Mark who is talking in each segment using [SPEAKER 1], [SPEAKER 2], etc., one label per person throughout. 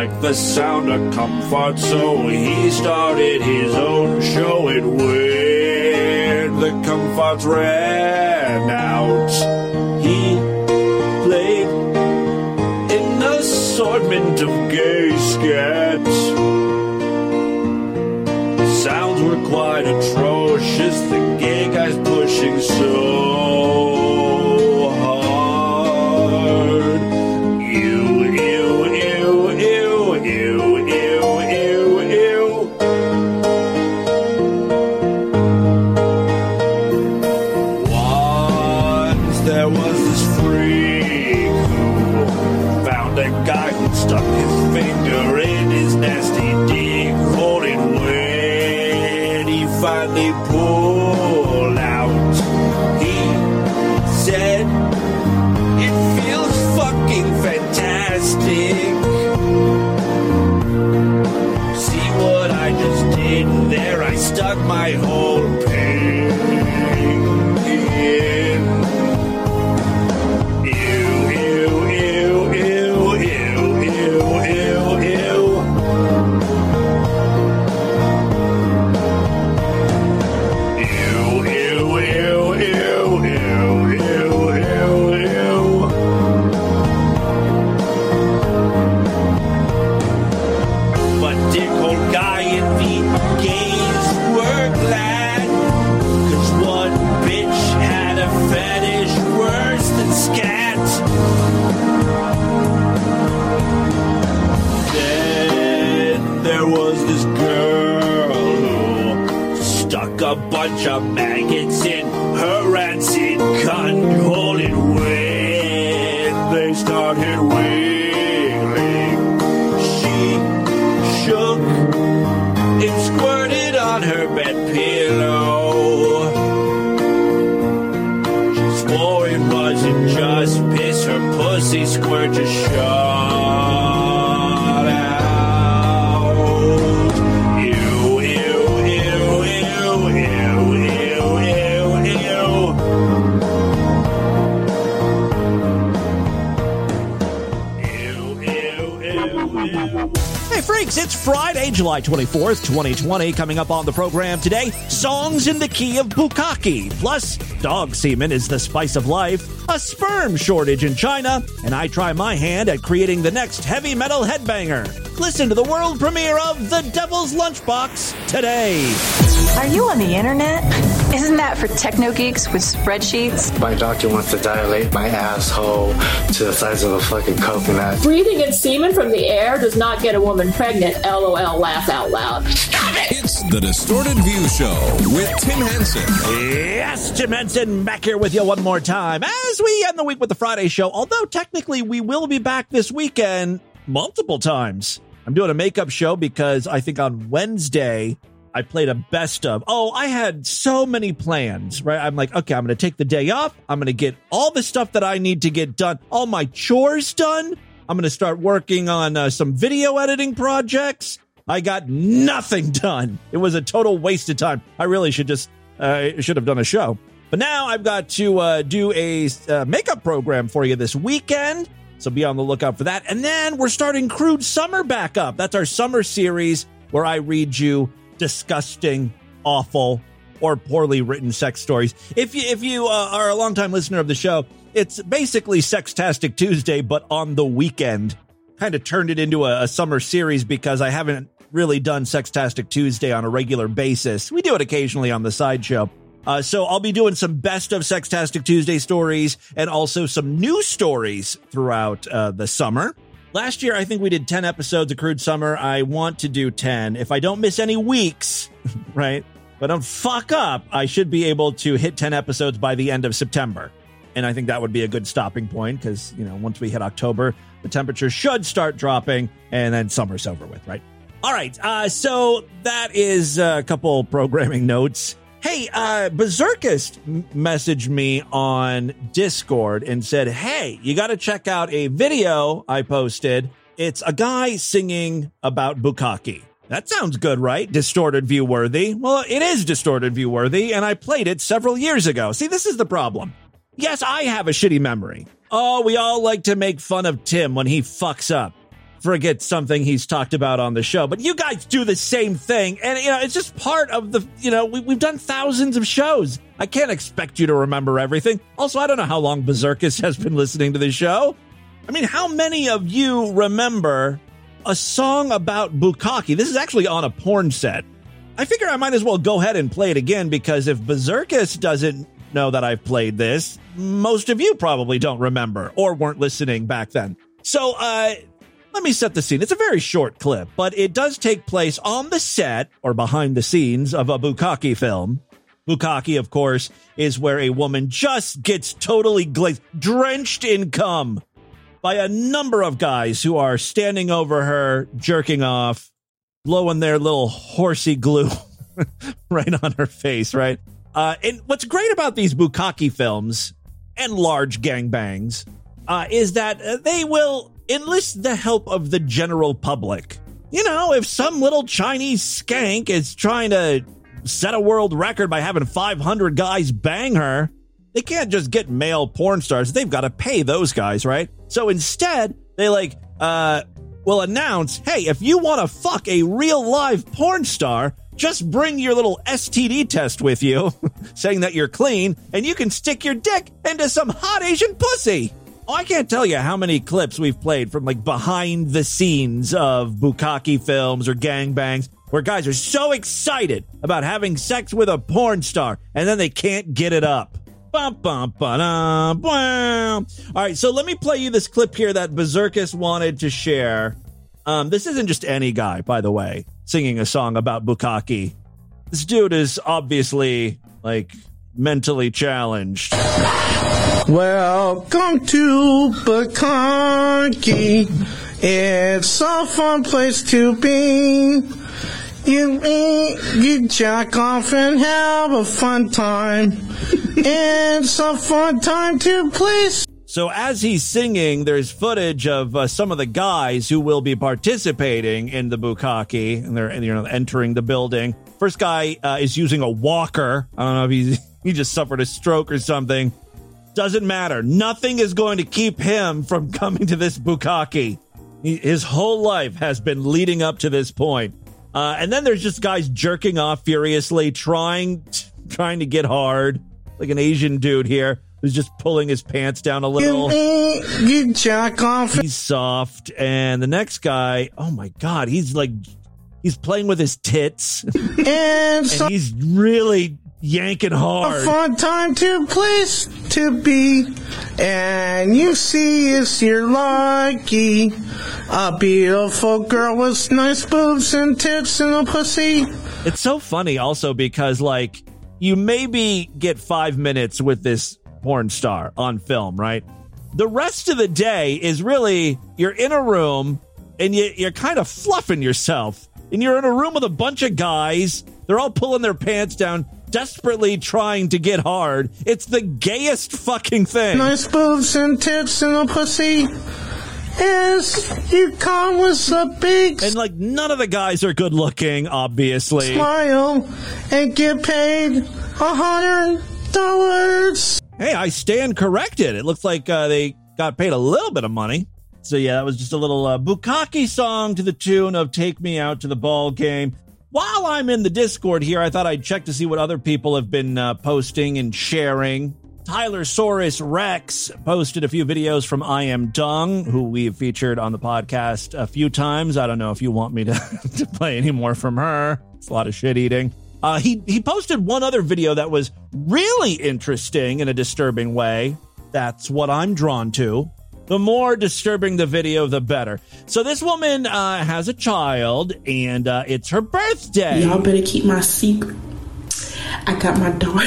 [SPEAKER 1] like the sound of comfort, so he started his own show. And when the comforts ran out, he played an assortment of gay sketch. Sounds were quite atrocious, the gay guys pushing so hard. Ew, ew, ew, ew, ew, ew, ew, ew. Once there was this freak who found a guy who stuck his finger in his nasty dick hole, and when he finally pulled out, he said, "It feels fucking fantastic." See what I just did there? I stuck my whole pig in. Ew, ew, ew, ew, ew, ew, ew, ew. Ew, ew, ew, ew, ew, ew, ew, ew. But dickhole guy and the gays were glad, 'cause one bitch had a fetish worse than scat. Then there was this girl who stuck a bunch of maggots in her rancid cunt hole, and when they started wiggling, she shook and squirted on her bed pillow. She swore it wasn't just piss, her pussy squirt just shot out. Ew, ew, ew, ew, ew, ew, ew, ew. Ew, ew, ew, ew.
[SPEAKER 2] Hey, freaks, it's Friday, July 24th, 2020. Coming up on the program today, songs in the key of bukkake. Plus, dog semen is the spice of life, a sperm shortage in China, and I try my hand at creating the next heavy metal headbanger. Listen to the world premiere of The Devil's Lunchbox today.
[SPEAKER 3] Are you on the internet? Isn't that for techno geeks with spreadsheets?
[SPEAKER 4] My doctor wants to dilate my asshole to the size of a fucking coconut.
[SPEAKER 5] Breathing in semen from the air does not get a woman pregnant. LOL, laugh out loud. Stop it!
[SPEAKER 6] It's the Distorted View Show with Tim Henson.
[SPEAKER 2] Yes, Tim Henson back here with you one more time as we end the week with the Friday show, although technically we will be back this weekend multiple times. I'm doing a makeup show because I think on Wednesday I played a best of. I had so many plans, right? I'm like, okay, I'm going to take the day off. I'm going to get all the stuff that I need to get done, all my chores done. I'm going to start working on some video editing projects. I got nothing done. It was a total waste of time. I really should have done a show. But now I've got to do a makeup program for you this weekend. So be on the lookout for that. And then we're starting Crude Summer back up. That's our summer series where I read you disgusting, awful, or poorly written sex stories. If you are a longtime listener of the show, it's basically Sextastic Tuesday, but on the weekend. Kind of turned it into a summer series because I haven't really done Sextastic Tuesday on a regular basis. We do it occasionally on the sideshow. So I'll be doing some best of Sextastic Tuesday stories and also some new stories throughout the summer. Last year, I think we did 10 episodes of Crude Summer. I want to do 10. If I don't miss any weeks, right? If I don't fuck up, I should be able to hit 10 episodes by the end of September. And I think that would be a good stopping point because, once we hit October, the temperature should start dropping and then summer's over with, right? All right. So that is a couple programming notes. Hey, Berserkist messaged me on Discord and said, hey, you got to check out a video I posted. It's a guy singing about bukkake. That sounds good, right? Distorted View worthy. Well, it is Distorted View worthy, and I played it several years ago. See, this is the problem. Yes, I have a shitty memory. Oh, we all like to make fun of Tim when he fucks up. not forget something he's talked about on the show. But you guys do the same thing. And, it's just part of the, we've done thousands of shows. I can't expect you to remember everything. Also, I don't know how long Berserkus has been listening to the show. I mean, how many of you remember a song about bukkake? This is actually on a porn set. I figure I might as well go ahead and play it again, because if Berserkus doesn't know that I've played this, most of you probably don't remember or weren't listening back then. So let me set the scene. It's a very short clip, but it does take place on the set or behind the scenes of a bukkake film. Bukkake, of course, is where a woman just gets totally drenched in cum by a number of guys who are standing over her, jerking off, blowing their little horsey glue right on her face, right? And what's great about these bukkake films and large gangbangs is that they will enlist the help of the general public. If some little Chinese skank is trying to set a world record by having 500 guys bang her, they can't just get male porn stars. They've got to pay those guys, right? So instead, they will announce, hey, if you want to fuck a real live porn star, just bring your little STD test with you, saying that you're clean, and you can stick your dick into some hot Asian pussy. Oh, I can't tell you how many clips we've played from behind the scenes of bukkake films or gangbangs where guys are so excited about having sex with a porn star and then they can't get it up. Bum, bum, ba-dum, bum. All right, so let me play you this clip here that Berserkus wanted to share. This isn't just any guy, by the way, singing a song about bukkake. This dude is obviously, mentally challenged.
[SPEAKER 7] Welcome to Bukkake. It's a fun place to be. You jack off and have a fun time. It's a fun time to play.
[SPEAKER 2] So as he's singing, there's footage of some of the guys who will be participating in the bukkake, and they're entering the building. First guy is using a walker. I don't know if he just suffered a stroke or something. Doesn't matter. Nothing is going to keep him from coming to this bukkake. His whole life has been leading up to this point. And then there's just guys jerking off furiously, trying to get hard, like an Asian dude here who's just pulling his pants down a little.
[SPEAKER 7] You jack off.
[SPEAKER 2] He's soft. And the next guy, oh my God, he's playing with his tits. And he's really yanking hard.
[SPEAKER 7] A fun time to place to be. And you see it's your lucky. A beautiful girl with nice boobs and tits and a pussy.
[SPEAKER 2] It's so funny also because, you maybe get 5 minutes with this porn star on film, right? The rest of the day is really, you're in a room and you're kind of fluffing yourself. And you're in a room with a bunch of guys. They're all pulling their pants down, desperately trying to get hard. It's the gayest fucking thing.
[SPEAKER 7] Nice boobs and tits and a pussy. Yes, you come with a big...
[SPEAKER 2] And, none of the guys are good looking, obviously.
[SPEAKER 7] Smile and get paid $100.
[SPEAKER 2] Hey, I stand corrected. It looks like they got paid a little bit of money. So, yeah, that was just a little bukkake song to the tune of Take Me Out to the Ball Game. While I'm in the Discord here, I thought I'd check to see what other people have been posting and sharing. Tylersaurus Rex posted a few videos from I Am Dung, who we've featured on the podcast a few times. I don't know if you want me to play any more from her. It's a lot of shit eating. He posted one other video that was really interesting in a disturbing way. That's what I'm drawn to. The more disturbing the video, the better. So this woman has a child, and it's her birthday.
[SPEAKER 8] Y'all better keep my secret. I got my daughter.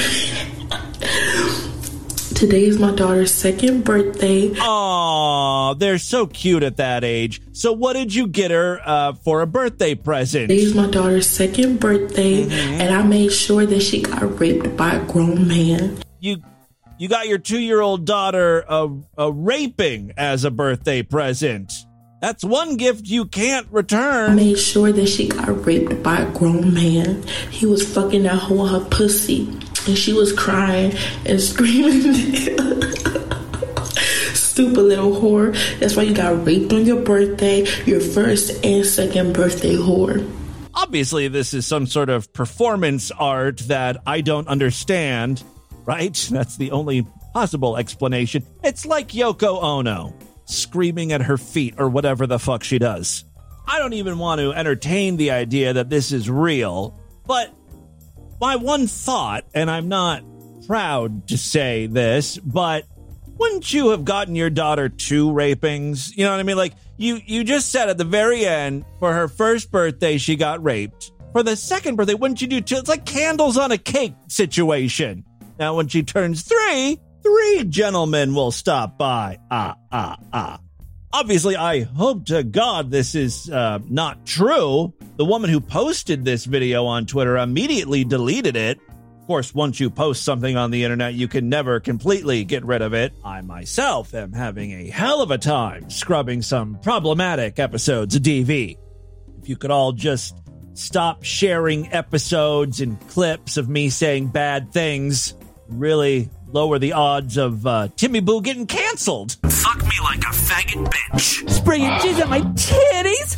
[SPEAKER 8] Today is my daughter's second birthday.
[SPEAKER 2] Aw, they're so cute at that age. So what did you get her for a birthday present?
[SPEAKER 8] Today is my daughter's second birthday, and I made sure that she got raped by a grown man.
[SPEAKER 2] You got your 2-year-old daughter a raping as a birthday present. That's one gift you can't return.
[SPEAKER 8] I made sure that she got raped by a grown man. He was fucking that hoe her pussy. And she was crying and screaming. Stupid little whore. That's why you got raped on your birthday, your first and second birthday, whore.
[SPEAKER 2] Obviously, this is some sort of performance art that I don't understand, right? That's the only possible explanation. It's like Yoko Ono screaming at her feet or whatever the fuck she does. I don't even want to entertain the idea that this is real, but my one thought, and I'm not proud to say this, but wouldn't you have gotten your daughter 2 rapings? You know what I mean? Like, you just said at the very end, for her first birthday, she got raped. For the second birthday, wouldn't you do 2? It's like candles on a cake situation. Now, when she turns 3 gentlemen will stop by. Obviously, I hope to God this is not true. The woman who posted this video on Twitter immediately deleted it. Of course, once you post something on the internet, you can never completely get rid of it. I myself am having a hell of a time scrubbing some problematic episodes of DV. If you could all just stop sharing episodes and clips of me saying bad things, really lower the odds of Timmy Boo getting canceled.
[SPEAKER 1] Fuck me like a faggot bitch.
[SPEAKER 2] Spray your jizz on my titties.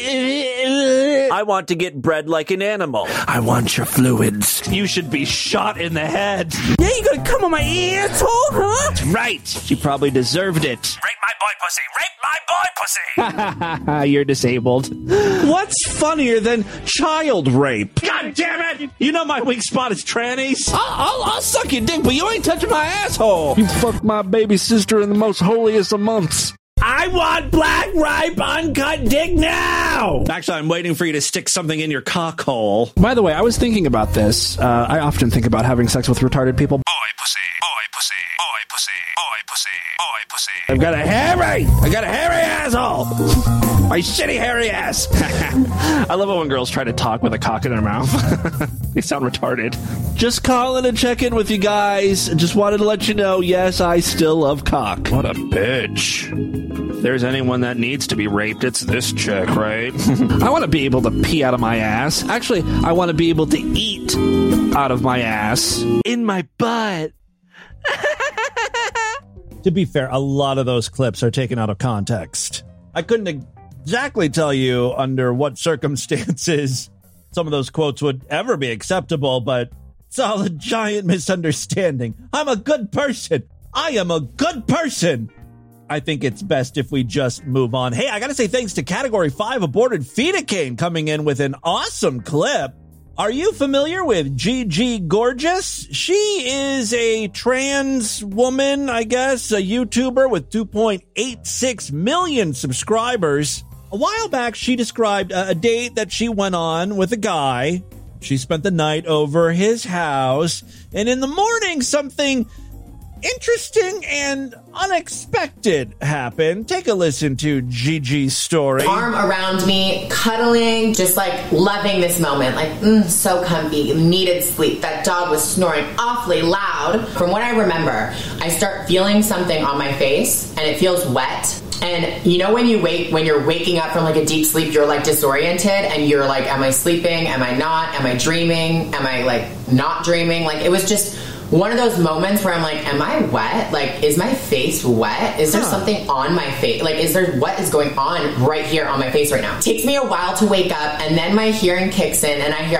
[SPEAKER 2] I want to get bred like an animal.
[SPEAKER 1] I want your fluids.
[SPEAKER 2] You should be shot in the head.
[SPEAKER 1] Yeah, you gonna come on my asshole, huh?
[SPEAKER 2] That's right. She probably deserved it.
[SPEAKER 1] Rape my boy pussy. Rape my boy pussy.
[SPEAKER 2] You're disabled. What's funnier than child rape? God damn it! You know my weak spot is trannies.
[SPEAKER 9] I'll suck your dick, but you ain't touching my asshole.
[SPEAKER 10] You fucked my baby sister in the most holiest of months.
[SPEAKER 2] I want black ripe uncut dick now! Actually, I'm waiting for you to stick something in your cock hole.
[SPEAKER 10] By the way, I was thinking about this. I often think about having sex with retarded people.
[SPEAKER 1] Oi pussy, oi pussy, oi pussy, oi pussy, oi pussy.
[SPEAKER 2] I got a hairy asshole! My shitty hairy ass!
[SPEAKER 10] I love it when girls try to talk with a cock in their mouth. They sound retarded.
[SPEAKER 2] Just calling to check in with you guys. Just wanted to let you know, yes, I still love cock.
[SPEAKER 10] What a bitch. If there's anyone that needs to be raped, it's this chick, right? I want to be able to pee out of my ass. Actually, I want to be able to eat out of my ass.
[SPEAKER 2] In my butt. To be fair, a lot of those clips are taken out of context. I couldn't exactly tell you under what circumstances some of those quotes would ever be acceptable, but it's all a giant misunderstanding. I'm a good person. I am a good person. I think it's best if we just move on. Hey, I gotta say thanks to Category 5 Aborted Fetacane coming in with an awesome clip. Are you familiar with Gigi Gorgeous? She is a trans woman, I guess, a YouTuber with 2.86 million subscribers. A while back, she described a date that she went on with a guy. She spent the night over his house, and in the morning, something interesting and unexpected happened. Take a listen to Gigi's story.
[SPEAKER 11] Arm around me, cuddling, just like loving this moment. Like, so comfy, needed sleep. That dog was snoring awfully loud. From what I remember, I start feeling something on my face and it feels wet. And you know when you're waking up from like a deep sleep, you're like disoriented and you're like, am I sleeping? Am I not? Am I dreaming? Am I like not dreaming? Like it was just one of those moments where I'm like, am I wet? Like, is my face wet? Is there something on my face? Like, what is going on right here on my face right now? It takes me a while to wake up, and then my hearing kicks in, and I hear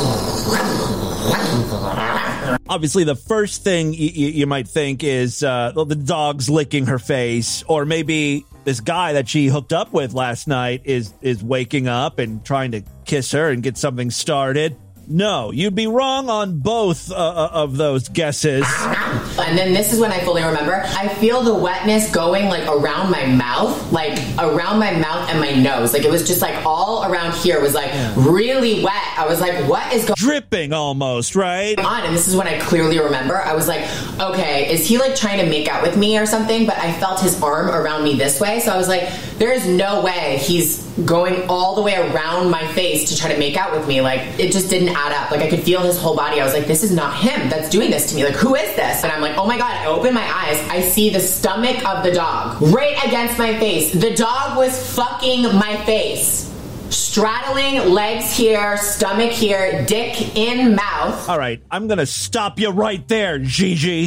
[SPEAKER 2] Obviously, the first thing you might think is the dog's licking her face, or maybe this guy that she hooked up with last night is waking up and trying to kiss her and get something started. No, you'd be wrong on both of those guesses.
[SPEAKER 11] And then this is when I fully remember. I feel the wetness going like around my mouth and my nose. Like it was just like all around here was like really wet. I was like, what is going on?
[SPEAKER 2] Dripping almost, right?
[SPEAKER 11] And this is when I clearly remember. I was like, okay, is he like trying to make out with me or something? But I felt his arm around me this way. So I was like, there is no way he's going all the way around my face to try to make out with me. Like it just didn't add up. Like I could feel his whole body. I was like, this is not him that's doing this to me. Like who is this? And I'm like, oh my God. I open my eyes. I see the stomach of the dog right against my face. The dog was fucking my face. Straddling legs here, stomach here, dick in mouth.
[SPEAKER 2] All right, I'm gonna stop you right there, Gigi.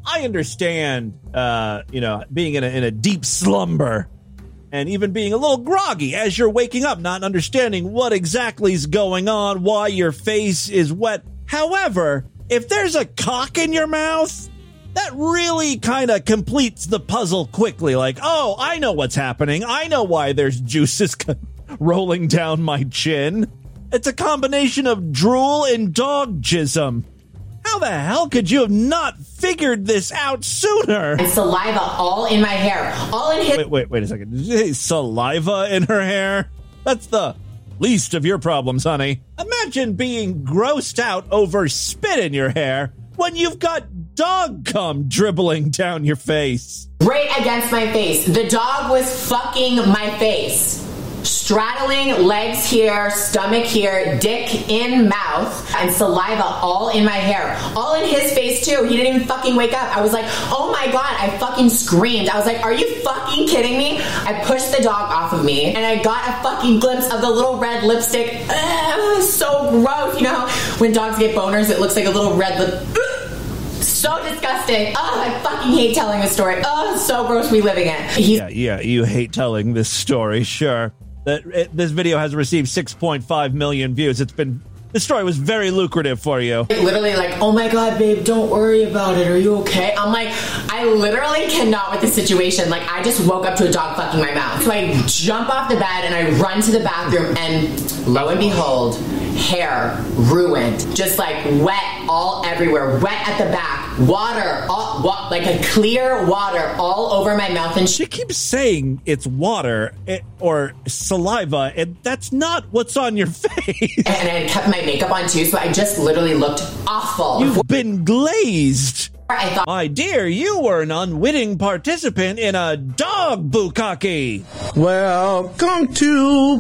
[SPEAKER 2] I understand, being in a deep slumber and even being a little groggy as you're waking up, not understanding what exactly is going on, why your face is wet. However, if there's a cock in your mouth, that really kind of completes the puzzle quickly. Like, oh, I know what's happening. I know why there's juices rolling down my chin. It's a combination of drool and dog jism. How the hell could you have not figured this out sooner?
[SPEAKER 11] And saliva all in my hair. All in his...
[SPEAKER 2] Wait a second. Did you say saliva in her hair? That's the least of your problems, honey. Imagine being grossed out over spit in your hair when you've got dog cum dribbling down your face.
[SPEAKER 11] Right against my face. The dog was fucking my face. Straddling legs here, stomach here, dick in mouth, and saliva all in my hair. All in his face, too. He didn't even fucking wake up. I was like, oh my God, I fucking screamed. I was like, are you fucking kidding me? I pushed the dog off of me, and I got a fucking glimpse of the little red lipstick. So gross. You know how when dogs get boners, it looks like a little red lip. So disgusting. Oh, I fucking hate telling this story. Oh, it's so gross we living it.
[SPEAKER 2] Yeah, you hate telling this story, sure. This video has received 6.5 million views. This story was very lucrative for you.
[SPEAKER 11] Literally like, oh my God, babe, don't worry about it. Are you okay? I'm like, I literally cannot with the situation. Like, I just woke up to a dog fucking my mouth. So I jump off the bed and I run to the bathroom, and lo and behold, hair ruined. Just like wet all everywhere. Wet at the back. Water. Like a clear water all over my mouth. And
[SPEAKER 2] she keeps saying it's water or saliva, and that's not what's on your face.
[SPEAKER 11] And I kept my makeup on too, so I just literally looked awful.
[SPEAKER 2] You've been glazed.
[SPEAKER 11] I thought,
[SPEAKER 2] my dear, you were an unwitting participant in a dog bukkake.
[SPEAKER 7] Welcome to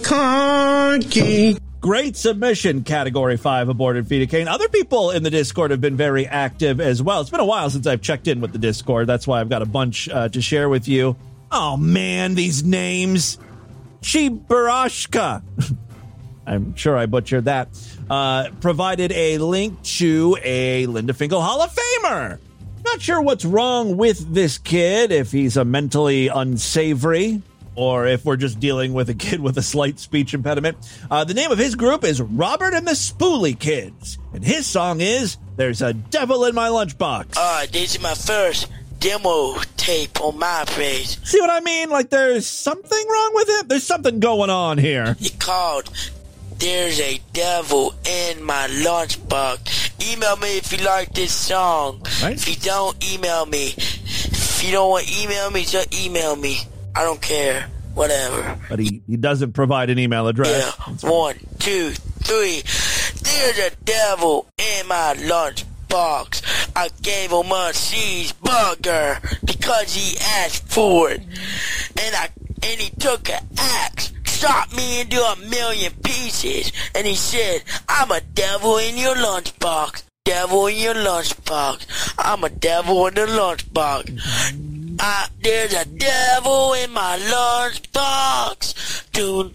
[SPEAKER 7] Bukkake.
[SPEAKER 2] Great submission, Category 5 aborted feet of Cain. Other people in the Discord have been very active as well. It's been a while since I've checked in with the Discord. That's why I've got a bunch to share with you. Oh, man, these names. Chibarashka. I'm sure I butchered that. Provided a link to a Linda Finkel Hall of Famer. Not sure what's wrong with this kid, if he's a mentally unsavory, or if we're just dealing with a kid with a slight speech impediment. The name of his group is Robert and the Spoolie Kids, and his song is There's a Devil in My Lunchbox.
[SPEAKER 12] This is my first demo tape on my page.
[SPEAKER 2] See what I mean? Like, there's something wrong with it? There's something going on here.
[SPEAKER 12] It's called There's a Devil in My Lunchbox. Email me if you like this song. Right. If you don't, email me. If you don't want to email me, just email me. I don't care. Whatever.
[SPEAKER 2] But he doesn't provide an email address.
[SPEAKER 12] Yeah. 1, 2, 3. There's a devil in my lunchbox. I gave him a cheeseburger because he asked for it. And he took an axe, chopped me into 1,000,000 pieces, and he said, I'm a devil in your lunchbox. Devil in your lunchbox. I'm a devil in the lunchbox. There's a devil in my lunchbox.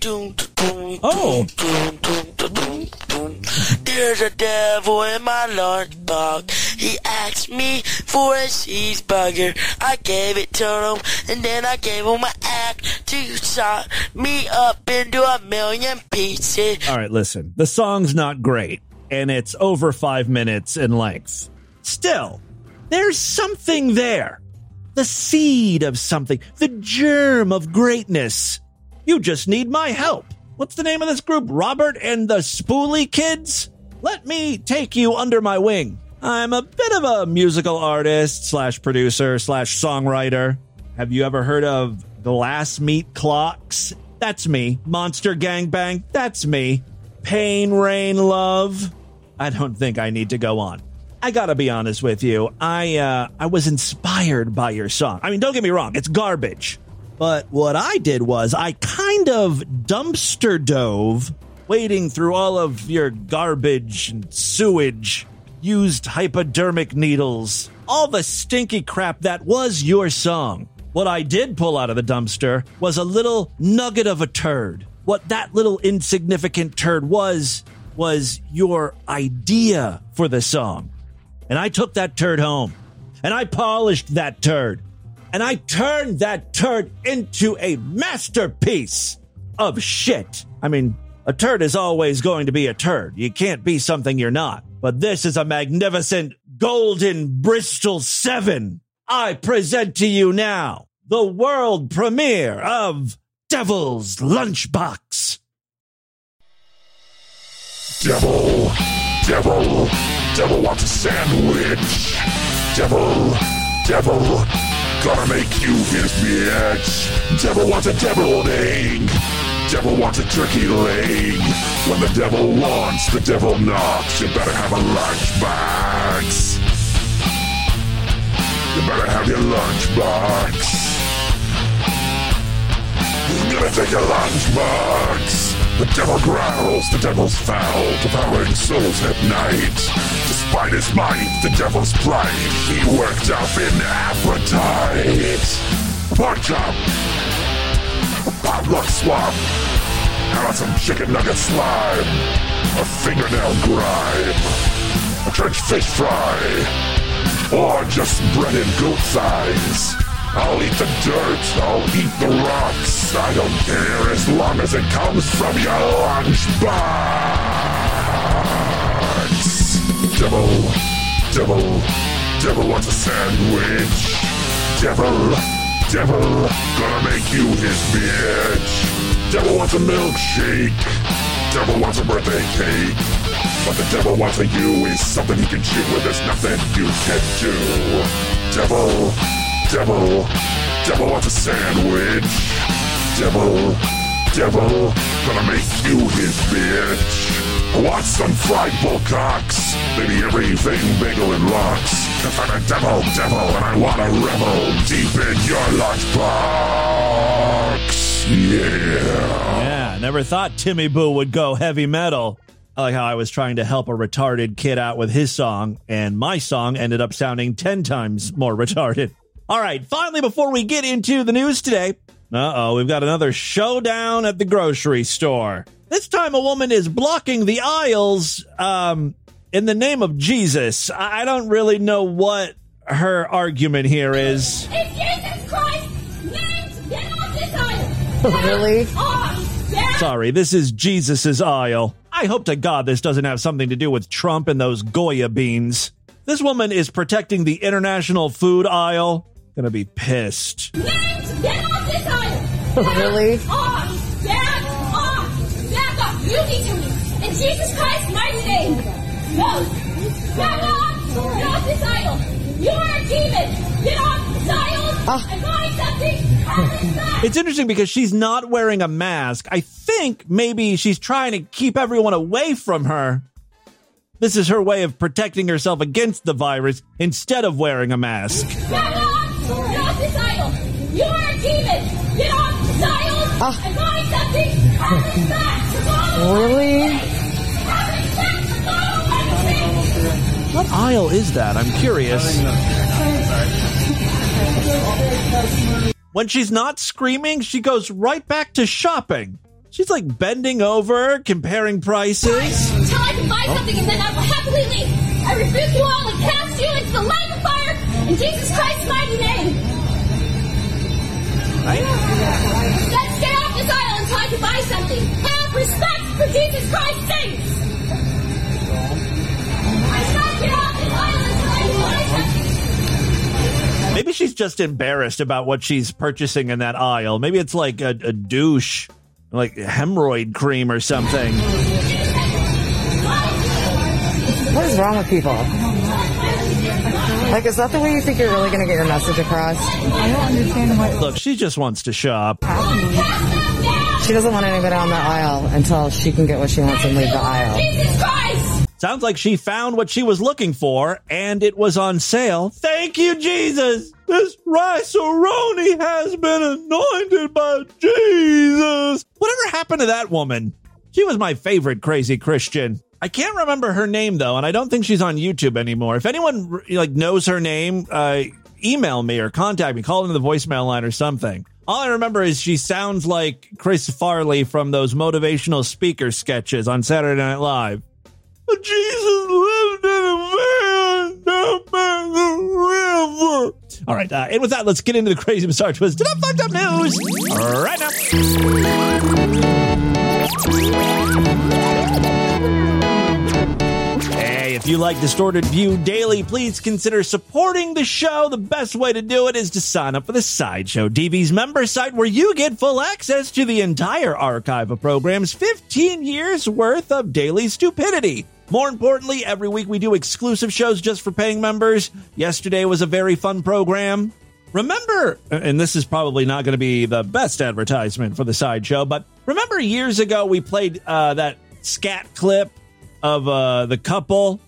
[SPEAKER 12] There's a devil in my lunchbox. He asked me for a cheeseburger. I gave it to him, and then I gave him an axe to chop me up into 1,000,000 pieces.
[SPEAKER 2] All right, listen. The song's not great, and it's over 5 minutes in length. Still, there's something there. The seed of something, the germ of greatness. You just need my help. What's the name of this group? Robert and the Spoolie Kids? Let me take you under my wing. I'm a bit of a musical artist / producer / songwriter. Have you ever heard of Glass Meat Clocks? That's me. Monster Gangbang? That's me. Pain, Rain, Love? I don't think I need to go on. I gotta be honest with you. I was inspired by your song. I mean, don't get me wrong. It's garbage. But what I did was I kind of dumpster dove, wading through all of your garbage and sewage, used hypodermic needles, all the stinky crap that was your song. What I did pull out of the dumpster was a little nugget of a turd. What that little insignificant turd was your idea for the song. And I took that turd home, and I polished that turd. And I turned that turd into a masterpiece of shit. I mean, a turd is always going to be a turd. You can't be something you're not. But this is a magnificent golden Bristol 7. I present to you now the world premiere of Devil's Lunchbox.
[SPEAKER 13] Devil wants a sandwich. Devil, gonna make you his bitch. Devil wants a deviled egg. Devil wants a turkey leg. When the devil wants, the devil knocks. You better have a lunchbox. You better have your lunchbox. He's gonna take your lunchbox. The devil growls, the devil's foul, devouring souls at night. Despite his might, the devil's plight, he worked up in appetite. A pork chop, a potluck swap, how about some chicken nugget slime, a fingernail grime, a French fish fry, or just bread and goat thighs. I'll eat the dirt, I'll eat the rocks. I don't care as long as it comes from your lunchbox. Devil wants a sandwich. Devil, gonna make you his bitch. Devil wants a milkshake. Devil wants a birthday cake. What the devil wants of you is something he can chew with. There's nothing you can do. Devil wants a sandwich. Devil, gonna make you his bitch. I want some fried bullcocks, maybe everything bagel and lox. Cause I'm a devil, and I wanna revel deep in your lunchbox.
[SPEAKER 2] Yeah, never thought Timmy Boo would go heavy metal. I like how I was trying to help a retarded kid out with his song, and my song ended up sounding 10 times more retarded. All right, finally, before we get into the news today, we've got another showdown at the grocery store. This time a woman is blocking the aisles in the name of Jesus. I don't really know what her argument here is.
[SPEAKER 5] It's Jesus Christ! Men, get off this aisle!
[SPEAKER 14] Really?
[SPEAKER 2] Sorry, this is Jesus's aisle. I hope to God this doesn't have something to do with Trump and those Goya beans. This woman is protecting the international food aisle. Gonna be pissed.
[SPEAKER 5] Men, get off this aisle!
[SPEAKER 14] Really?
[SPEAKER 5] Back off! Back off! You need to me! In Jesus Christ's mighty name! No! Back off! Get off this aisle! You are a demon! Get off this aisle! I'm buying something!
[SPEAKER 2] It's interesting because she's not wearing a mask. I think maybe she's trying to keep everyone away from her. This is her way of protecting herself against the virus instead of wearing a mask.
[SPEAKER 5] Back off! Get off this aisle! You are a demon! Get off this aisle! I'm buying something!
[SPEAKER 14] Really?
[SPEAKER 2] What aisle is that? I'm curious. When she's not screaming, she goes right back to shopping. She's like bending over, comparing prices.
[SPEAKER 5] Until I can buy something and then I will happily leave. I rebuke you all and cast you into the lake of fire in Jesus Christ's mighty name.
[SPEAKER 2] Right?
[SPEAKER 5] Then stay off this aisle until I can buy something. Have respect for Jesus Christ's sake. I shall get off this aisle until I can buy something.
[SPEAKER 2] Maybe she's just embarrassed about what she's purchasing in that aisle. Maybe it's like a douche, like hemorrhoid cream or something.
[SPEAKER 14] What is wrong with people? Like, is that the way you think you're really going to get your message across? I don't understand what...
[SPEAKER 2] Look, she just wants to shop.
[SPEAKER 14] She doesn't want anybody on the aisle until she can get what she wants and leave the aisle.
[SPEAKER 5] Jesus Christ!
[SPEAKER 2] Sounds like she found what she was looking for, and it was on sale. Thank you, Jesus! This rice-a-roni has been anointed by Jesus! Whatever happened to that woman? She was my favorite crazy Christian. I can't remember her name, though, and I don't think she's on YouTube anymore. If anyone knows her name, email me or contact me. Call into the voicemail line or something. All I remember is she sounds like Chris Farley from those motivational speaker sketches on Saturday Night Live. Jesus lived in a van down by the river. All right, and with that, let's get into the crazy, bizarre, twisted up, fucked up news right now. Hey, if you like Distorted View Daily, please consider supporting the show. The best way to do it is to sign up for the Sideshow DV's member site, where you get full access to the entire archive of programs, 15 years worth of daily stupidity. More importantly, every week we do exclusive shows just for paying members. Yesterday was a very fun program. Remember, and this is probably not going to be the best advertisement for the Sideshow, but remember years ago we played that scat clip of the couple?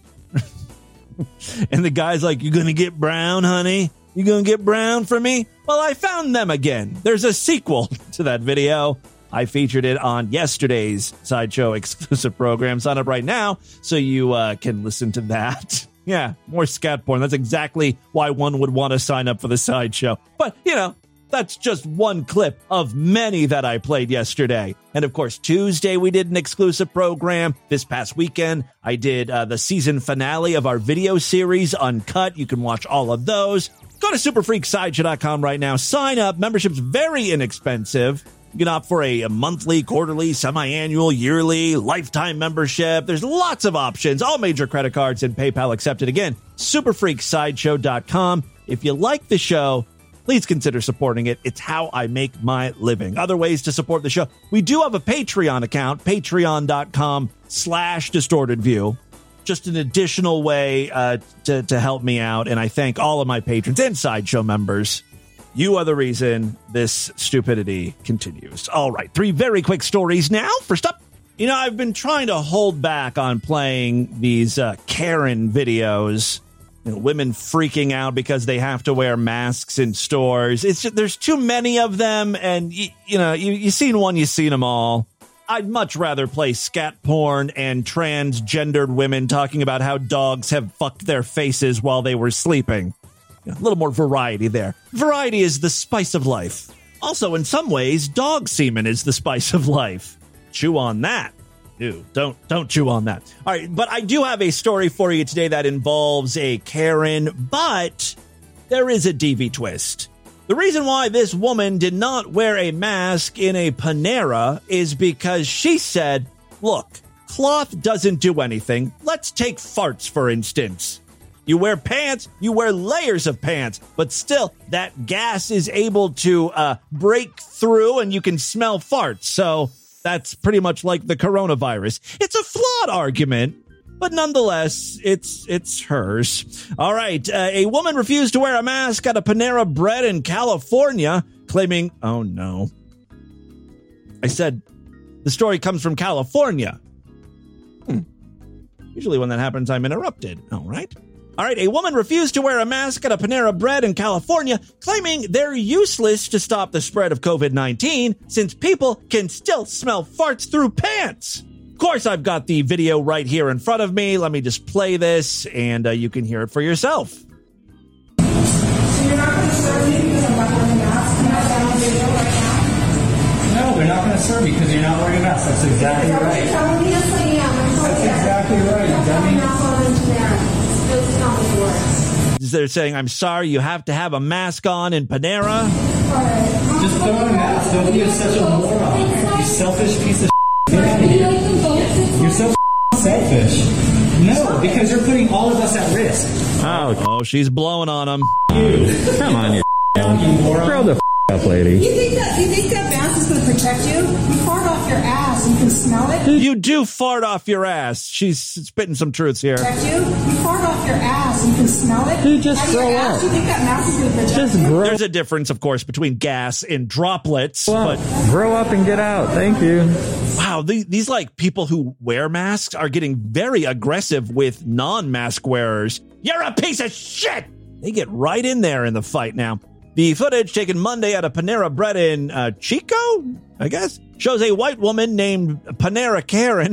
[SPEAKER 2] And the guy's like, "You going to get brown, honey? You going to get brown for me?" Well, I found them again. There's a sequel to that video. I featured it on yesterday's Sideshow exclusive program. Sign up right now so you can listen to that. Yeah, more scat porn. That's exactly why one would want to sign up for the Sideshow. But, you know, that's just one clip of many that I played yesterday. And, of course, Tuesday we did an exclusive program. This past weekend, I did the season finale of our video series, Uncut. You can watch all of those. Go to superfreaksideshow.com right now. Sign up. Membership's very inexpensive. You can opt for a monthly, quarterly, semi-annual, yearly, lifetime membership. There's lots of options, all major credit cards and PayPal accepted. Again, superfreaksideshow.com. If you like the show, please consider supporting it. It's how I make my living. Other ways to support the show. We do have a Patreon account, patreon.com/distortedview. Just an additional way to help me out. And I thank all of my patrons and Sideshow members. You are the reason this stupidity continues. All right, 3 very quick stories now. First up, you know, I've been trying to hold back on playing these Karen videos. You know, women freaking out because they have to wear masks in stores. It's just, there's too many of them, and you've seen one, you've seen them all. I'd much rather play scat porn and transgendered women talking about how dogs have fucked their faces while they were sleeping. A little more variety there. Variety is the spice of life. Also, in some ways, dog semen is the spice of life. Chew on that. Ew, don't chew on that. All right, but I do have a story for you today that involves a Karen, but there is a DV twist. The reason why this woman did not wear a mask in a Panera is because she said, "Look, cloth doesn't do anything. Let's take farts, for instance. You wear pants, you wear layers of pants, but still that gas is able to break through and you can smell farts. So that's pretty much like the coronavirus." It's a flawed argument, but nonetheless, it's hers. All right. A woman refused to wear a mask at a Panera Bread in California, claiming, oh no. I said the story comes from California. Usually when that happens, I'm interrupted. All right. All right, a woman refused to wear a mask at a Panera Bread in California, claiming they're useless to stop the spread of COVID-19 since people can still smell farts through pants. Of course, I've got the video right here in front of me. Let me just play this, and you can hear it for yourself.
[SPEAKER 15] So you're not going to serve me because I'm not wearing a mask? You're not down on video right now?
[SPEAKER 16] No, they're not going to serve you because you're not wearing a mask. That's exactly right.
[SPEAKER 15] You're telling me? Yes, I am.
[SPEAKER 16] That's exactly right, dummy.
[SPEAKER 2] They're saying, "I'm sorry, you have to have a mask on in Panera."
[SPEAKER 16] Just put on a mask. Don't be such a moron. You selfish piece of shit. Get out of here. You're so selfish. No, because you're putting all of us at risk.
[SPEAKER 2] Oh, she's blowing on him.
[SPEAKER 16] Come on, you moron.
[SPEAKER 17] Grow the up, lady.
[SPEAKER 15] You think that mask is going to protect you? You fart off your ass. You can smell it.
[SPEAKER 2] You do fart off your ass. She's spitting some truths here.
[SPEAKER 15] Protect you? You fart off your ass. You can smell it.
[SPEAKER 17] Dude, just grow up.
[SPEAKER 15] You think that mask is going to protect
[SPEAKER 17] just
[SPEAKER 15] you?
[SPEAKER 17] grow.
[SPEAKER 2] There's a difference, of course, between gas and droplets. But
[SPEAKER 17] grow up and get out. Thank you.
[SPEAKER 2] Wow, these like people who wear masks are getting very aggressive with non-mask wearers. You're a piece of shit. They get right in there in the fight now. The footage taken Monday at a Panera Bread in Chico, I guess, shows a white woman named Panera Karen.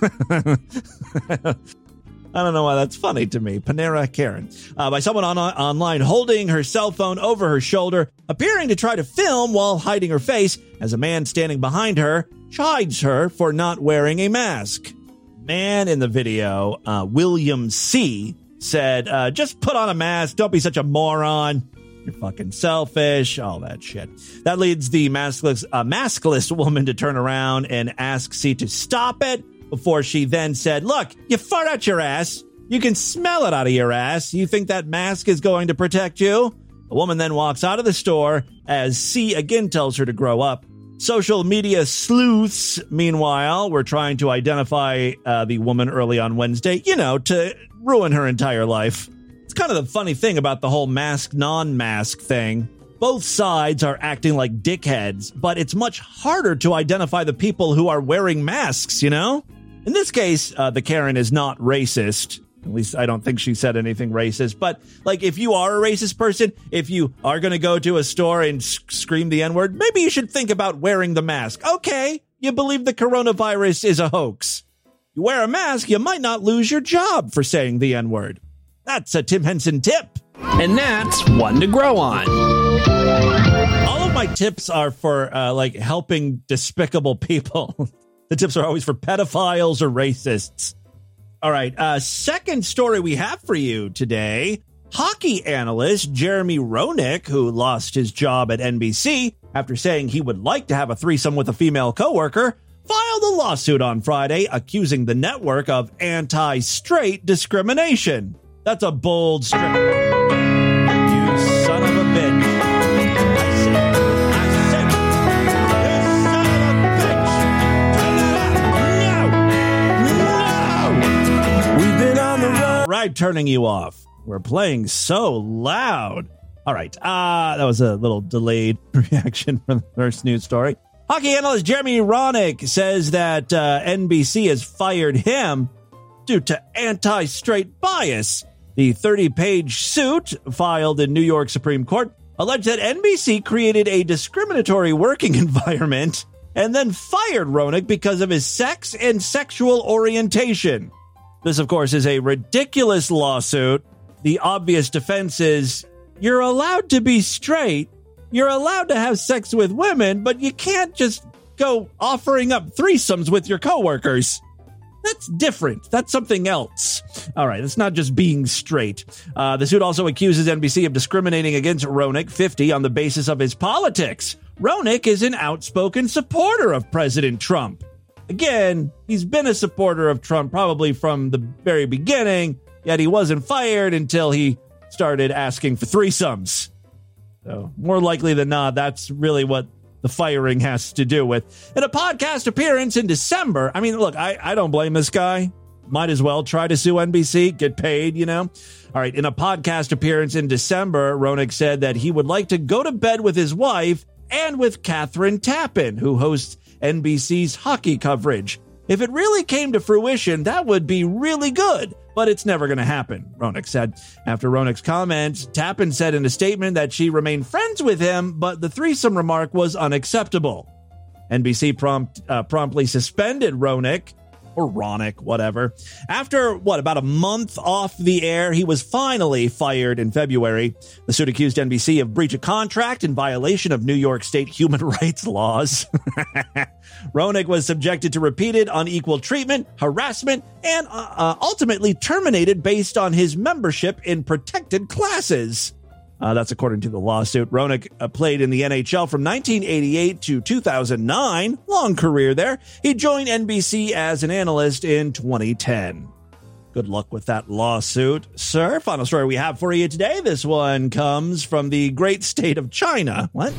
[SPEAKER 2] I don't know why that's funny to me. Panera Karen. By someone online holding her cell phone over her shoulder, appearing to try to film while hiding her face as a man standing behind her chides her for not wearing a mask. Man in the video, William C., said, "Just put on a mask. Don't be such a moron." You're fucking selfish, all that shit. That leads the maskless woman to turn around and ask C to stop it before she then said, look, you fart out your ass. You can smell it out of your ass. You think that mask is going to protect you? The woman then walks out of the store as C again tells her to grow up. Social media sleuths, meanwhile, were trying to identify the woman early on Wednesday, to ruin her entire life. It's kind of the funny thing about the whole mask, non-mask thing. Both sides are acting like dickheads, but it's much harder to identify the people who are wearing masks, In this case, the Karen is not racist. At least I don't think she said anything racist. But, if you are a racist person, if you are going to go to a store and scream the N-word, maybe you should think about wearing the mask. Okay, you believe the coronavirus is a hoax. You wear a mask, you might not lose your job for saying the N-word. That's a Tim Henson tip.
[SPEAKER 10] And that's one to grow on.
[SPEAKER 2] All of my tips are for, helping despicable people. The tips are always for pedophiles or racists. All right, second story we have for you today. Hockey analyst Jeremy Roenick, who lost his job at NBC after saying he would like to have a threesome with a female coworker, filed a lawsuit on Friday accusing the network of anti-straight discrimination. That's a bold statement. You son of a bitch. Right, turning you off. We're playing so loud. All right, that was a little delayed reaction from the first news story. Hockey analyst Jeremy Roenick says that NBC has fired him due to anti-straight bias. The 30-page suit filed in New York Supreme Court alleged that NBC created a discriminatory working environment and then fired Roenick because of his sex and sexual orientation. This, of course, is a ridiculous lawsuit. The obvious defense is you're allowed to be straight, you're allowed to have sex with women, but you can't just go offering up threesomes with your coworkers. That's different. That's something else. All right, it's not just being straight. The suit also accuses NBC of discriminating against Roenick, 50, on the basis of his politics. Roenick is an outspoken supporter of President Trump. Again, he's been a supporter of Trump probably from the very beginning, yet he wasn't fired until he started asking for threesomes. So, more likely than not, that's really what the firing has to do with. In a podcast appearance in December, I mean, look, I don't blame this guy. Might as well try to sue NBC, get paid, All right, in a podcast appearance in December, Roenick said that he would like to go to bed with his wife and with Catherine Tappan, who hosts NBC's hockey coverage. If it really came to fruition, that would be really good, but it's never going to happen, Roenick said. After Roenick's comments, Tappan said in a statement that she remained friends with him, but the threesome remark was unacceptable. NBC promptly suspended Roenick, or Roenick, whatever. After, about a month off the air, he was finally fired in February. The suit accused NBC of breach of contract in violation of New York State human rights laws. Roenick was subjected to repeated unequal treatment, harassment, and ultimately terminated based on his membership in protected classes. That's according to the lawsuit. Roenick played in the NHL from 1988 to 2009. Long career there. He joined NBC as an analyst in 2010. Good luck with that lawsuit, sir. Final story we have for you today. This one comes from the great state of China. What?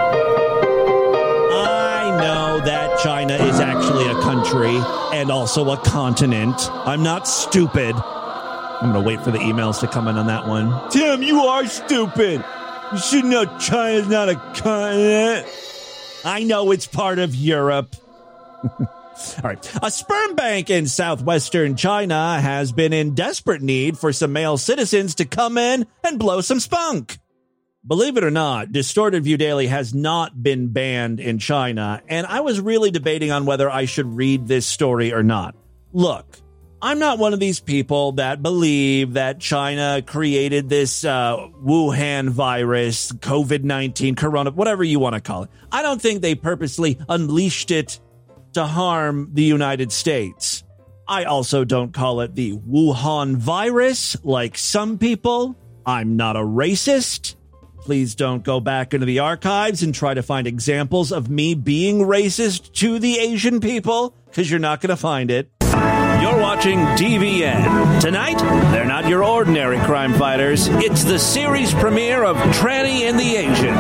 [SPEAKER 2] I know that China is actually a country and also a continent. I'm not stupid. I'm going to wait for the emails to come in on that one. Tim, you are stupid. You should know China's not a continent. I know it's part of Europe. All right. A sperm bank in southwestern China has been in desperate need for some male citizens to come in and blow some spunk. Believe it or not, Distorted View Daily has not been banned in China, and I was really debating on whether I should read this story or not. Look, I'm not one of these people that believe that China created this Wuhan virus, COVID-19, corona, whatever you want to call it. I don't think they purposely unleashed it to harm the United States. I also don't call it the Wuhan virus like some people. I'm not a racist. Please don't go back into the archives and try to find examples of me being racist to the Asian people, because you're not going to find it.
[SPEAKER 10] You're watching DVN. Tonight, they're not your ordinary crime fighters. It's the series premiere of Tranny and the Asian.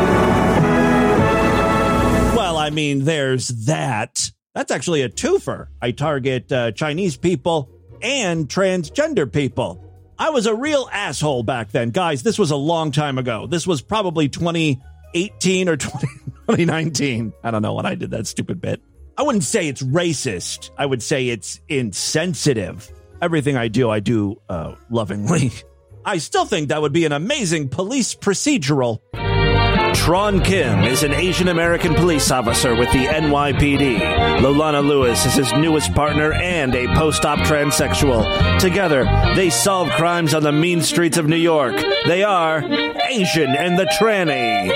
[SPEAKER 2] Well, I mean, there's that. That's actually a twofer. I target Chinese people and transgender people. I was a real asshole back then. Guys, this was a long time ago. This was probably 2018 or 2019. I don't know when I did that stupid bit. I wouldn't say it's racist. I would say it's insensitive. Everything I do lovingly. I still think that would be an amazing police procedural.
[SPEAKER 10] Tron Kim is an Asian American police officer with the NYPD. Lolana Lewis is his newest partner and a post-op transsexual. Together, they solve crimes on the mean streets of New York. They are Asian and the Tranny.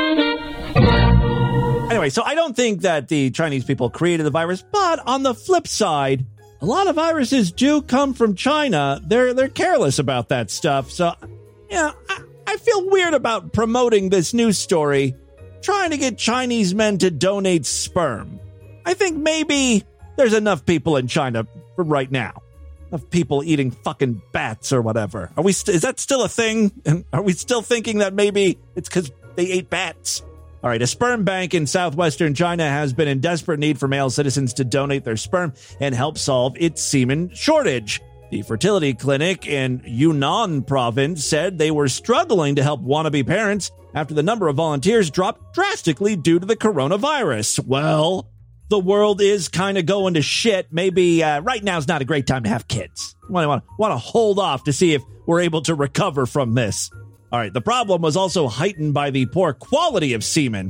[SPEAKER 2] Anyway, so I don't think that the Chinese people created the virus, but on the flip side, a lot of viruses do come from China. They're careless about that stuff. So, yeah, I feel weird about promoting this news story, trying to get Chinese men to donate sperm. I think maybe there's enough people in China for right now. Enough people eating fucking bats or whatever. Is that still a thing? And are we still thinking that maybe it's because they ate bats? All right, a sperm bank in southwestern China has been in desperate need for male citizens to donate their sperm and help solve its semen shortage. The fertility clinic in Yunnan province said they were struggling to help wannabe parents after the number of volunteers dropped drastically due to the coronavirus. Well, the world is kind of going to shit. Maybe right now is not a great time to have kids. Want to hold off to see if we're able to recover from this. All right, the problem was also heightened by the poor quality of semen.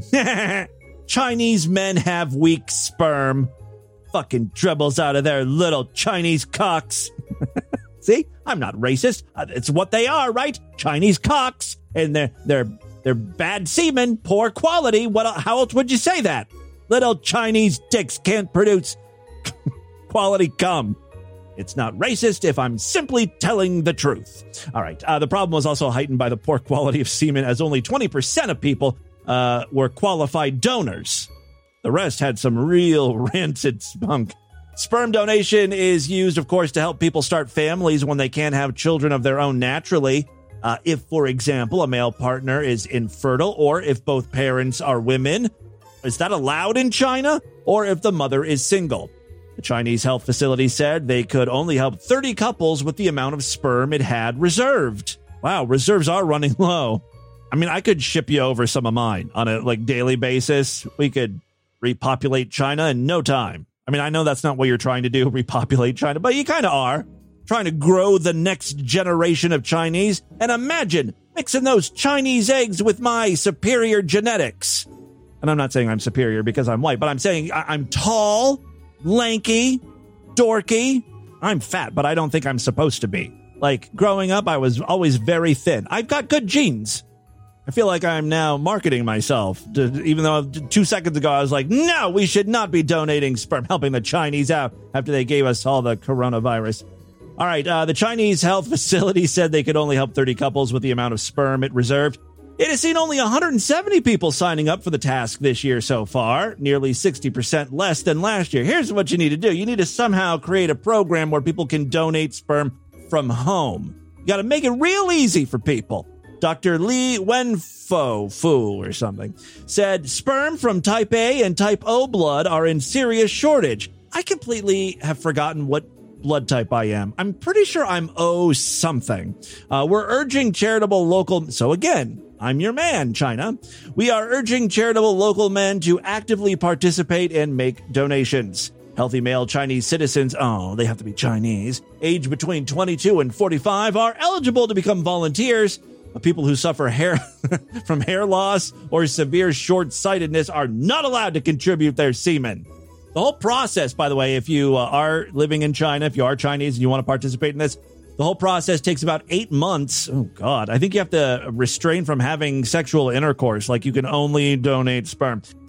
[SPEAKER 2] Chinese men have weak sperm. Fucking dribbles out of their little Chinese cocks. See, I'm not racist. It's what they are, right? Chinese cocks, and they're bad semen, poor quality. How else would you say that? Little Chinese dicks can't produce quality cum. It's not racist if I'm simply telling the truth. All right. The problem was also heightened by the poor quality of semen, as only 20% of people were qualified donors. The rest had some real rancid spunk. Sperm donation is used, of course, to help people start families when they can't have children of their own naturally. If, for example, a male partner is infertile, or if both parents are women. Is that allowed in China? Or if the mother is single? The Chinese health facility said they could only help 30 couples with the amount of sperm it had reserved. Wow, reserves are running low. I mean, I could ship you over some of mine on a daily basis. We could repopulate China in no time. I mean, I know that's not what you're trying to do, repopulate China, but you kind of are. Trying to grow the next generation of Chinese. And imagine mixing those Chinese eggs with my superior genetics. And I'm not saying I'm superior because I'm white, but I'm saying I'm tall, lanky, dorky. I'm fat, but I don't think I'm supposed to be. Like, growing up, I was always very thin. I've got good genes. I feel like I'm now marketing myself, even though 2 seconds ago I was like, no, we should not be donating sperm, helping the Chinese out after they gave us all the coronavirus. All right, the Chinese health facility said they could only help 30 couples with the amount of sperm it reserved. It has seen only 170 people signing up for the task this year so far, nearly 60% less than last year. Here's what you need to do. You need to somehow create a program where people can donate sperm from home. You got to make it real easy for people. Dr. Li Wenfo or something said sperm from type A and type O blood are in serious shortage. I completely have forgotten what blood type I am. I'm pretty sure I'm O something. We're urging charitable local. So again, I'm your man, China. We are urging charitable local men to actively participate and make donations. Healthy male Chinese citizens, they have to be Chinese, aged between 22 and 45 are eligible to become volunteers. People who suffer from hair loss or severe short-sightedness are not allowed to contribute their semen. The whole process, by the way, if you are living in China, if you are Chinese and you want to participate in this, the whole process takes about 8 months. Oh, God. I think you have to restrain from having sexual intercourse. Like, you can only donate sperm.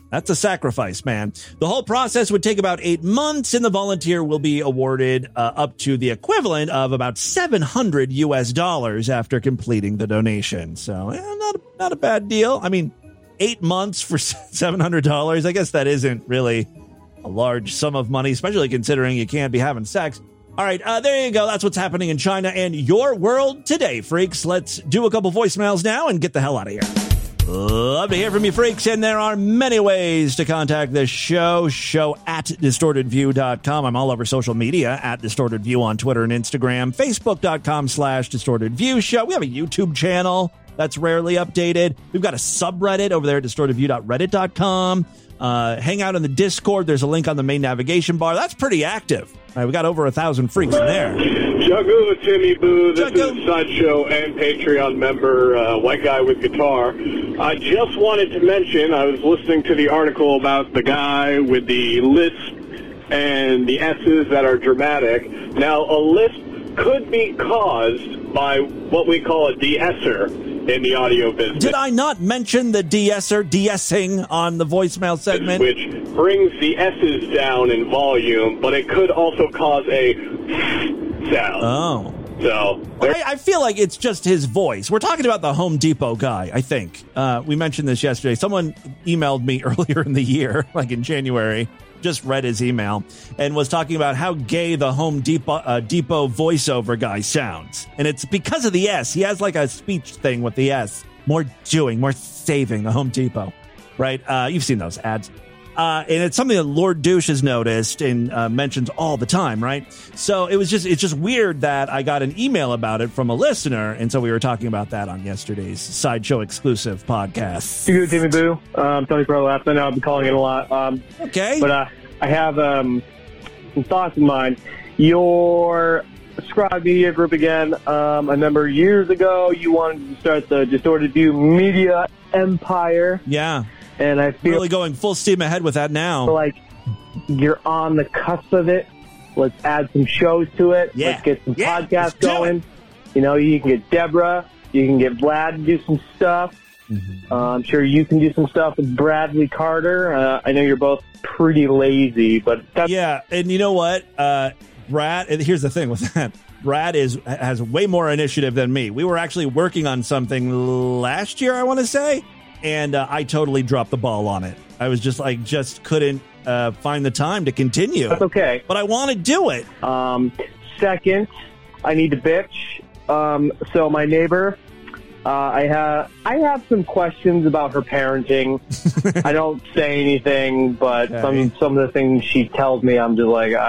[SPEAKER 2] That's a sacrifice, man. The whole process would take about 8 months, and the volunteer will be awarded up to the equivalent of about $700 US after completing the donation. So not a bad deal. I mean, 8 months for $700. I guess that isn't really a large sum of money, especially considering you can't be having sex. All right, there you go. That's what's happening in China and your world today, freaks. Let's do a couple voicemails now and get the hell out of here. Love to hear from you, freaks, and there are many ways to contact the show at distortedview.com. I'm all over social media at distortedview on Twitter and Instagram, facebook.com/distortedview show. We have a YouTube channel that's rarely updated. We've got a subreddit over there at distortedview.reddit.com. Hang out in the Discord. There's a link on the main navigation bar. That's pretty active. All right, we got over 1,000 freaks in there.
[SPEAKER 18] Jugoo, Timmy Boo. This is Sideshow and Patreon member, White Guy with Guitar. I just wanted to mention, I was listening to the article about the guy with the lisp and the S's that are dramatic. Now, a lisp could be caused by what we call a de-esser in the audio business.
[SPEAKER 2] Did I not mention the de-essing on the voicemail segment?
[SPEAKER 18] Which brings the S's down in volume, but it could also cause a sound.
[SPEAKER 2] Oh.
[SPEAKER 18] So
[SPEAKER 2] I feel like it's just his voice. We're talking about the Home Depot guy, I think. We mentioned this yesterday. Someone emailed me earlier in the year, like in January, just read his email, and was talking about how gay the Home Depot voiceover guy sounds. And it's because of the S. He has like a speech thing with the S. More doing, more saving, the Home Depot. Right? You've seen those ads. And it's something that Lord Douche has noticed and mentions all the time, right? So it's just weird that I got an email about it from a listener, and so we were talking about that on yesterday's Sideshow exclusive podcast.
[SPEAKER 19] You good, Timmy Boo? Tony Perlap. I know I've been calling in a lot.
[SPEAKER 2] Okay.
[SPEAKER 19] But I have some thoughts in mind. Your Scribe Media Group again. I remember years ago you wanted to start the Distorted View Media Empire.
[SPEAKER 2] Yeah.
[SPEAKER 19] And I feel
[SPEAKER 2] really going full steam ahead with that now.
[SPEAKER 19] Like you're on the cusp of it. Let's add some shows to it.
[SPEAKER 2] Yeah.
[SPEAKER 19] Let's get some podcasts going. You know, you can get Deborah. You can get Vlad to do some stuff. Mm-hmm. I'm sure you can do some stuff with Bradley Carter. I know you're both pretty lazy, but
[SPEAKER 2] yeah. And you know what, Brad? And here's the thing with that. Brad has way more initiative than me. We were actually working on something last year, I want to say. And I totally dropped the ball on it. I was just couldn't find the time to continue.
[SPEAKER 19] That's okay.
[SPEAKER 2] But I want to do it.
[SPEAKER 19] Second, I need to bitch. So my neighbor, I have some questions about her parenting. I don't say anything, but some of the things she tells me, I'm just like,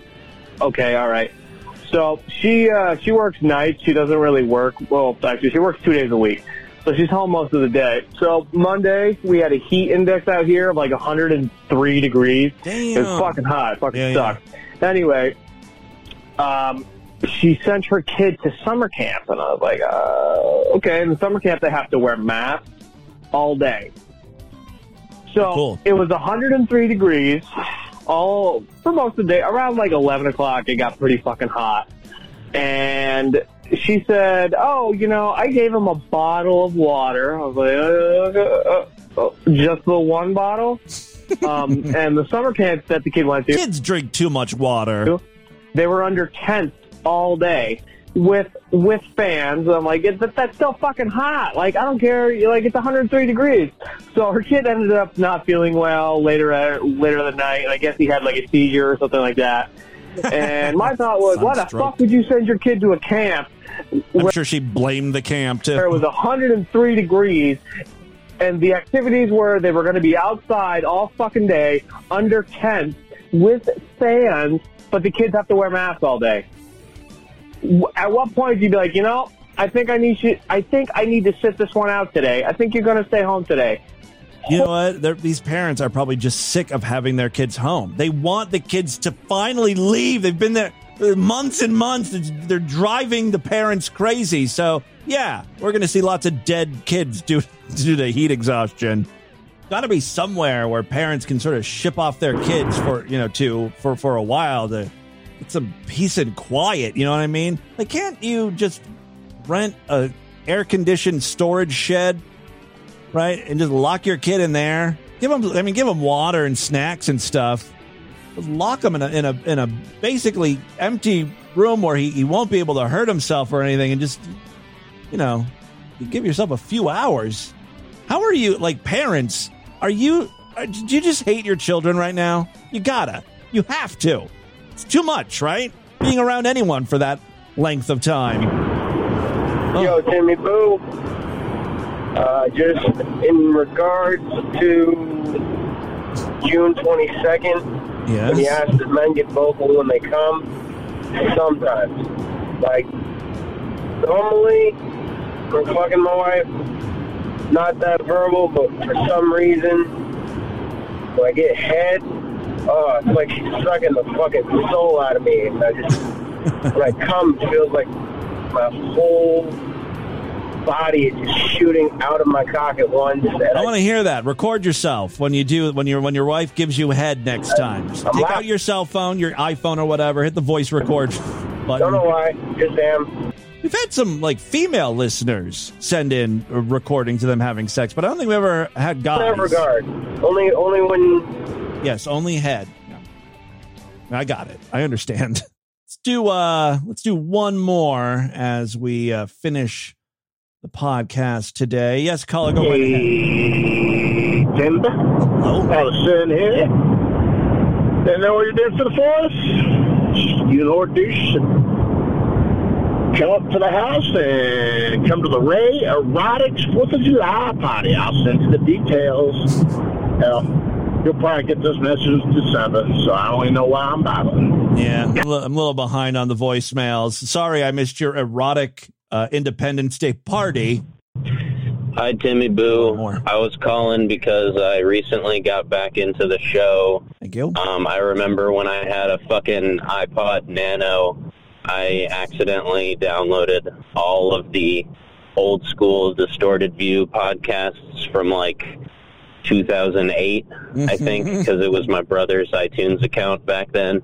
[SPEAKER 19] okay, all right. So she works nights. She doesn't really work. Well, actually, she works 2 days a week. So she's home most of the day. So Monday, we had a heat index out here of like 103 degrees.
[SPEAKER 2] Damn.
[SPEAKER 19] It was fucking hot. It fucking sucked. Anyway, she sent her kid to summer camp. And I was like, okay. In the summer camp, they have to wear masks all day. So
[SPEAKER 2] cool.
[SPEAKER 19] It was 103 degrees for most of the day. Around like 11 o'clock, it got pretty fucking hot. And she said, I gave him a bottle of water. I was like, just the one bottle? And the summer camp that the kid went to.
[SPEAKER 2] Kids drink too much water.
[SPEAKER 19] They were under tents all day with fans. I'm like, that's still fucking hot. Like, I don't care. It's 103 degrees. So her kid ended up not feeling well later in the night. And I guess he had like a seizure or something like that. And my thought was, why the fuck would you send your kid to a camp?
[SPEAKER 2] I'm sure she blamed the camp, too.
[SPEAKER 19] Where it was 103 degrees, and the activities were they were going to be outside all fucking day, under tents, with fans, but the kids have to wear masks all day. At what point do you be like, I think I need to sit this one out today. I think you're going to stay home today.
[SPEAKER 2] You know what? These parents are probably just sick of having their kids home. They want the kids to finally leave. They've been there months and months. They're driving the parents crazy. So, yeah, we're going to see lots of dead kids due to heat exhaustion. Got to be somewhere where parents can sort of ship off their kids for a while to get some peace and quiet. You know what I mean? Like, can't you just rent a air-conditioned storage shed? Right? And just lock your kid in there. Give him water and snacks and stuff. Lock him in a basically empty room where he won't be able to hurt himself or anything, and just, you give yourself a few hours. How are you, like, parents? Do you just hate your children right now? You have to. It's too much, right? Being around anyone for that length of time.
[SPEAKER 20] Yo, Timmy Boo. Just in regards to June 22nd,
[SPEAKER 2] yes.
[SPEAKER 20] When you ask that men get vocal when they come, sometimes. Like, normally, for fucking my wife, not that verbal, but for some reason, when I get head, it's like she's sucking the fucking soul out of me. And I just, when I come, it feels like my whole body is just shooting out of my cock at once.
[SPEAKER 2] I want to hear that. Record yourself when your wife gives you head next time. Just take out your cell phone, your iPhone or whatever, hit the voice record button.
[SPEAKER 20] Don't know why, just am.
[SPEAKER 2] We've had some female listeners send in recordings of them having sex, but I don't think we ever had guys.
[SPEAKER 20] In that regard, only when.
[SPEAKER 2] Yes, only head. Yeah. I got it. I understand. Let's do one more as we finish the podcast today. Yes, caller, go right ahead.
[SPEAKER 21] Timber.
[SPEAKER 2] Hello.
[SPEAKER 21] I was sitting here. Didn't know what you did for the force. You Lord douche. Come up to the house and come to the Ray Erotics 4th of July party. I'll send you the details. You'll probably get this message in December, so I don't even know why I'm bothering.
[SPEAKER 2] Yeah, I'm a little behind on the voicemails. Sorry I missed your erotic Independence Day party.
[SPEAKER 22] Hi, Timmy Boo. I was calling because I recently got back into the show.
[SPEAKER 2] Thank you.
[SPEAKER 22] I remember when I had a fucking iPod Nano, I accidentally downloaded all of the old school Distorted View podcasts from like 2008, I think, because it was my brother's iTunes account back then.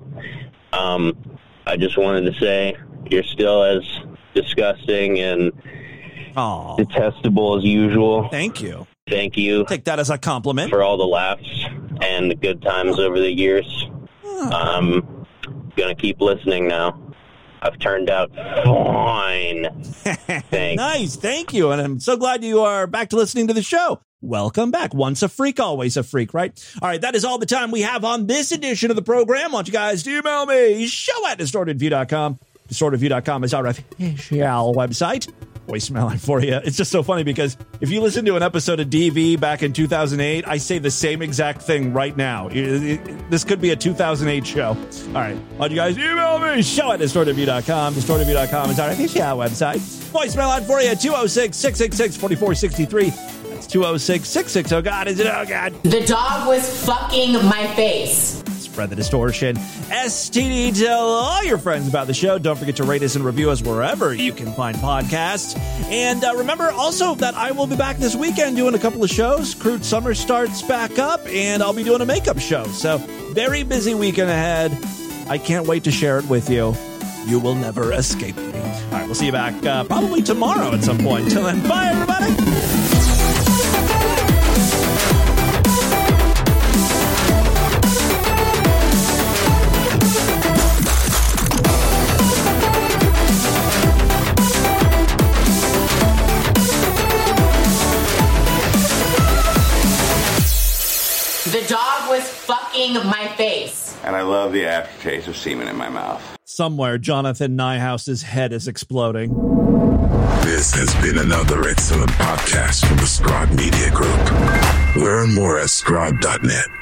[SPEAKER 22] I just wanted to say you're still as disgusting and detestable as usual.
[SPEAKER 2] Thank you.
[SPEAKER 22] Thank you.
[SPEAKER 2] Take that as a compliment.
[SPEAKER 22] For all the laughs and the good times over the years. I'm going to keep listening now. I've turned out fine. Thanks.
[SPEAKER 2] Nice. Thank you. And I'm so glad you are back to listening to the show. Welcome back. Once a freak, always a freak, right? All right, that is all the time we have on this edition of the program. I want you guys to email me, show@distortedview.com. Distortedview.com is our official website. Voicemail line for you. It's just so funny because if you listen to an episode of DV back in 2008, I say the same exact thing right now. This could be a 2008 show. All right. Why don't you guys email me? Show@distortedview.com. Distortedview.com is our official website. Voicemail line for you. 206-666-4463. That's 206-660. Oh, God. Is it? Oh, God.
[SPEAKER 11] The dog was fucking my face.
[SPEAKER 2] Spread the distortion. STD, tell all your friends about the show. Don't forget to rate us and review us wherever you can find podcasts. And remember also that I will be back this weekend doing a couple of shows. Crude Summer starts back up, and I'll be doing a makeup show. So very busy weekend ahead. I can't wait to share it with you. You will never escape me. All right, we'll see you back probably tomorrow at some point. Till then, bye, everybody.
[SPEAKER 11] The dog was fucking my face.
[SPEAKER 23] And I love the aftertaste of semen in my mouth.
[SPEAKER 2] Somewhere, Jonathan Nyhouse's head is exploding.
[SPEAKER 13] This has been another excellent podcast from the Scribe Media Group. Learn more at scribe.net.